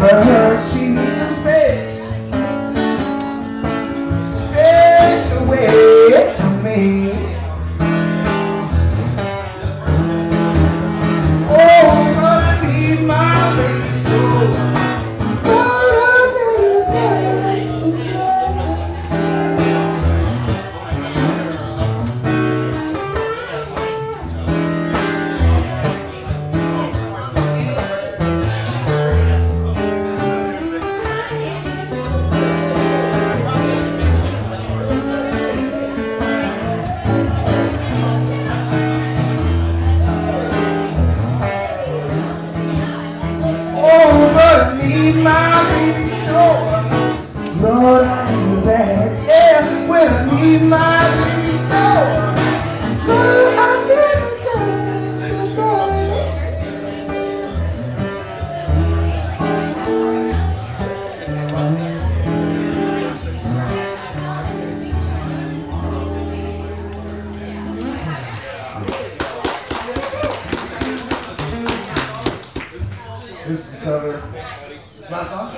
her she needs some special way from me. Oh, I need my baby so. Need my baby so. Lord, I need you bad. Yeah, when I need my baby so. Lord, I never touch the boy. This is cover. Last song?